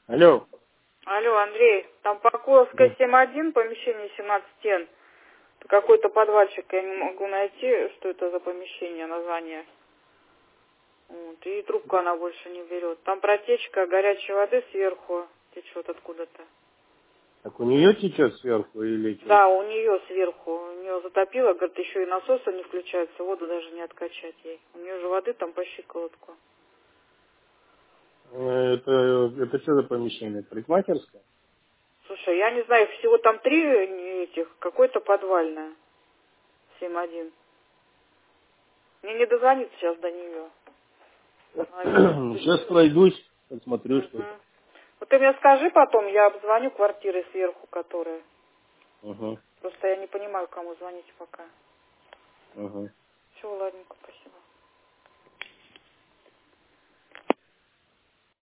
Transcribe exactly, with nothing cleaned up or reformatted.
Алло. Алло, Андрей, там Покровская семь один, помещение семнадцать стен. Какой-то подвальчик, я не могу найти, что это за помещение, название. Вот, и трубку она больше не берет. Там протечка горячей воды сверху течет откуда-то. Так у нее течет сверху или что? Да, у нее сверху. У нее затопило, говорит, еще и насосы не включаются, воду даже не откачать ей. У нее же воды там по щиколотку. Это, это что за помещение? Парикмахерская? Слушай, я не знаю, их всего там три этих, какое-то подвальное. семь один. Мне не дозвониться сейчас до нее. Сейчас пройдусь, посмотрю, что Угу. это. Вот ты мне скажи потом, я обзвоню квартиры сверху, которые. Угу, Просто я не понимаю, кому звонить пока. угу. Все, ладненько, спасибо.